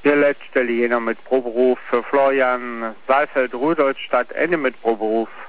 Hier letzte Jena mit Proberuf für Florian Saalfeld, Rudolstadt, Ende mit Proberuf.